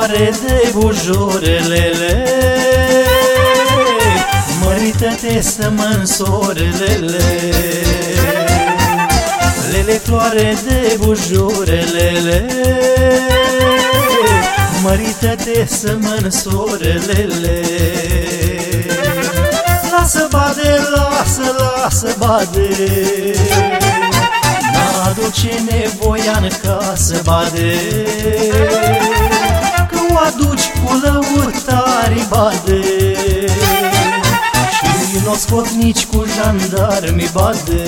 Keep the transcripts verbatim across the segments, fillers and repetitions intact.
floare de bujorelele, mărită-te să mă însorelele. Lele, floare de bujorelele, mărită-te să mă însorelele. Lasă bade, lasă, lasă bade, n-aduce nevoia în casă bade, că o aduci cu lăutari bade, și n-o scot nici cu jandarmi bade.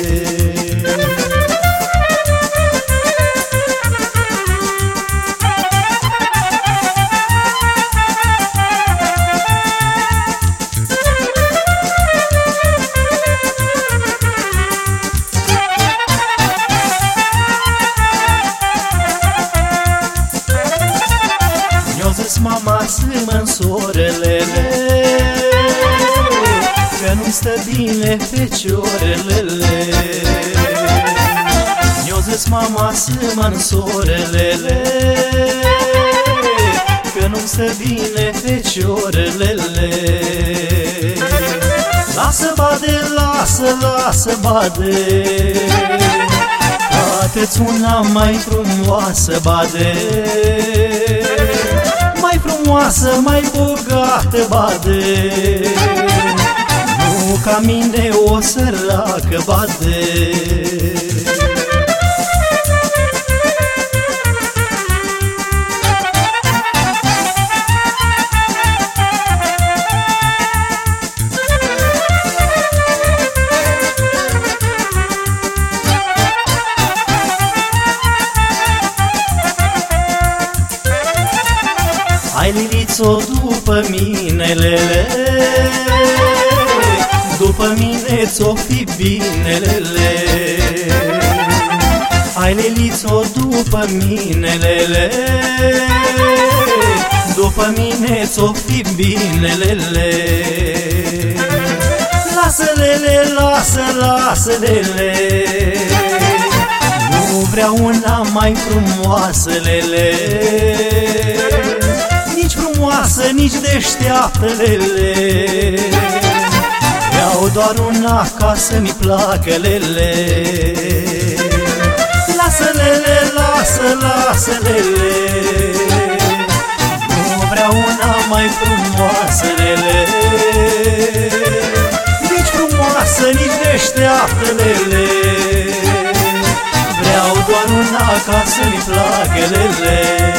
Mama să mă însorelele, că nu-mi stă bine feciorelele. Mi-o zis mama să mă însorelele, că nu-mi stă bine feciorelele. Lasă bade, lasă, lasă bade, cate-ți una mai frumoasă bade, mai frumoasă, mai bogată bade, nu ca mine o săracă bade. Hai lilițo după mine lele, după mine ți-o fi bine lele. Hai lilițo după mine lele, după mine ți-o fi bine lele. Lasă lele, lasă, lasă lele, nu vreau una mai frumoasă lele, nici frumoasă, nici deșteaptă lele, vreau doar una ca să-mi placă lele. Lasă lele, lasă, lasă lele, nu vreau una mai frumoasă lele, nici frumoasă, nici deșteaptă lele, vreau doar una ca să-mi placă lele.